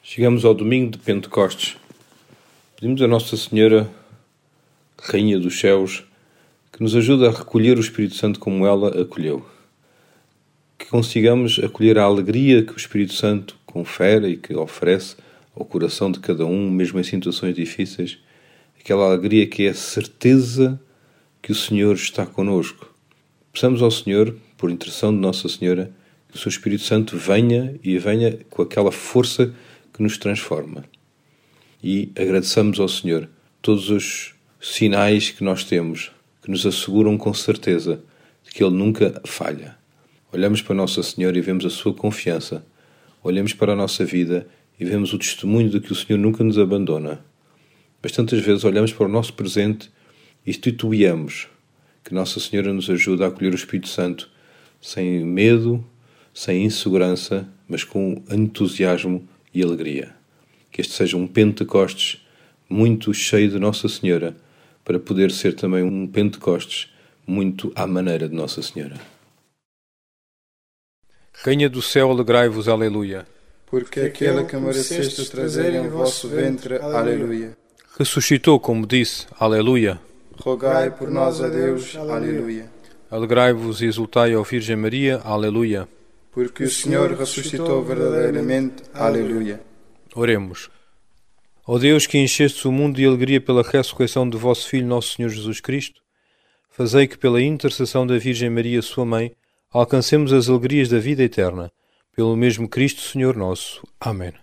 Chegamos ao domingo de Pentecostes. Pedimos a Nossa Senhora, Rainha dos Céus, que nos ajude a recolher o Espírito Santo como ela acolheu. Que consigamos acolher a alegria que o Espírito Santo confere e que oferece ao coração de cada um, mesmo em situações difíceis. Aquela alegria que é a certeza que o Senhor está connosco. Peçamos ao Senhor, por intercessão de Nossa Senhora, que o seu Espírito Santo venha com aquela força que nos transforma. E agradeçamos ao Senhor todos os sinais que nós temos, que nos asseguram com certeza de que Ele nunca falha. Olhamos para Nossa Senhora e vemos a sua confiança. Olhamos para a nossa vida e vemos o testemunho de que o Senhor nunca nos abandona. Mas tantas vezes olhamos para o nosso presente e titubeamos. Que Nossa Senhora nos ajude a acolher o Espírito Santo sem medo, sem insegurança, mas com entusiasmo e alegria. Que este seja um Pentecostes muito cheio de Nossa Senhora, para poder ser também um Pentecostes muito à maneira de Nossa Senhora. Rainha do céu, alegrai-vos, aleluia. Porque aquele que mereceste trazer em vosso ventre, aleluia. Ressuscitou, como disse, aleluia. Rogai por nós a Deus, aleluia. Alegrai-vos e exultai, ó Virgem Maria, aleluia. Porque o Senhor ressuscitou verdadeiramente, aleluia. Oremos. Ó Deus, que enchestes o mundo de alegria pela ressurreição de vosso Filho, nosso Senhor Jesus Cristo, fazei que pela intercessão da Virgem Maria, sua Mãe, alcancemos as alegrias da vida eterna. Pelo mesmo Cristo, Senhor nosso. Amém.